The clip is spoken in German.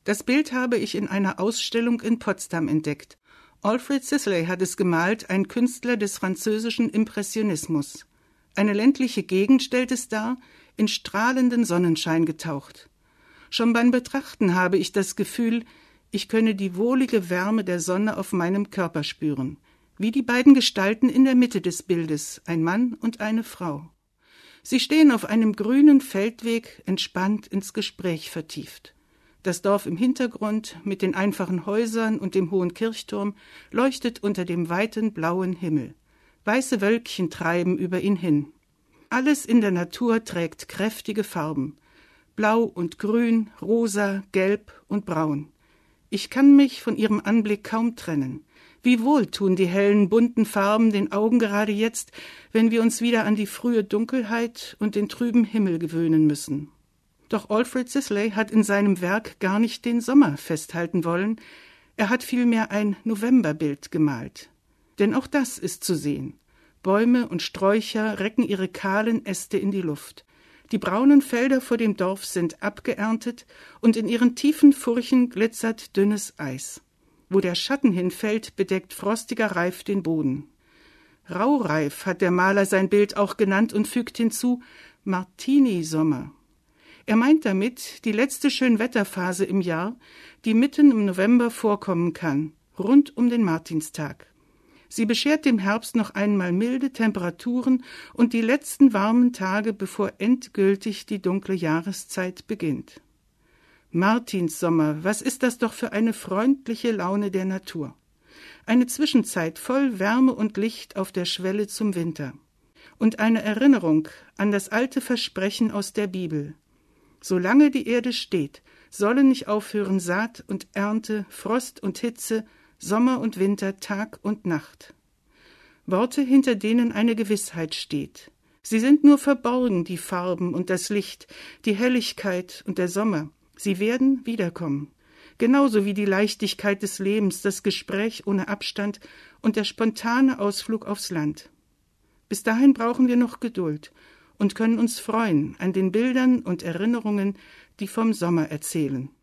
Das Bild habe ich in einer Ausstellung in Potsdam entdeckt. Alfred Sisley hat es gemalt, ein Künstler des französischen Impressionismus. Eine ländliche Gegend stellt es dar, in strahlenden Sonnenschein getaucht. Schon beim Betrachten habe ich das Gefühl, ich könne die wohlige Wärme der Sonne auf meinem Körper spüren, wie die beiden Gestalten in der Mitte des Bildes, ein Mann und eine Frau. Sie stehen auf einem grünen Feldweg, entspannt ins Gespräch vertieft. Das Dorf im Hintergrund mit den einfachen Häusern und dem hohen Kirchturm leuchtet unter dem weiten blauen Himmel. Weiße Wölkchen treiben über ihn hin. Alles in der Natur trägt kräftige Farben. Blau und Grün, Rosa, Gelb und Braun. Ich kann mich von ihrem Anblick kaum trennen. Wie wohl tun die hellen, bunten Farben den Augen gerade jetzt, wenn wir uns wieder an die frühe Dunkelheit und den trüben Himmel gewöhnen müssen. Doch Alfred Sisley hat in seinem Werk gar nicht den Sommer festhalten wollen, er hat vielmehr ein Novemberbild gemalt. Denn auch das ist zu sehen. Bäume und Sträucher recken ihre kahlen Äste in die Luft. Die braunen Felder vor dem Dorf sind abgeerntet und in ihren tiefen Furchen glitzert dünnes Eis. Wo der Schatten hinfällt, bedeckt frostiger Reif den Boden. Raureif hat der Maler sein Bild auch genannt und fügt hinzu, Martini-Sommer. Er meint damit die letzte Schönwetterphase im Jahr, die mitten im November vorkommen kann, rund um den Martinstag. Sie beschert dem Herbst noch einmal milde Temperaturen und die letzten warmen Tage, bevor endgültig die dunkle Jahreszeit beginnt. Martinssommer, was ist das doch für eine freundliche Laune der Natur. Eine Zwischenzeit voll Wärme und Licht auf der Schwelle zum Winter. Und eine Erinnerung an das alte Versprechen aus der Bibel. Solange die Erde steht, sollen nicht aufhören Saat und Ernte, Frost und Hitze, Sommer und Winter, Tag und Nacht. Worte, hinter denen eine Gewissheit steht. Sie sind nur verborgen, die Farben und das Licht, die Helligkeit und der Sommer. Sie werden wiederkommen. Genauso wie die Leichtigkeit des Lebens, das Gespräch ohne Abstand und der spontane Ausflug aufs Land. Bis dahin brauchen wir noch Geduld und können uns freuen an den Bildern und Erinnerungen, die vom Sommer erzählen.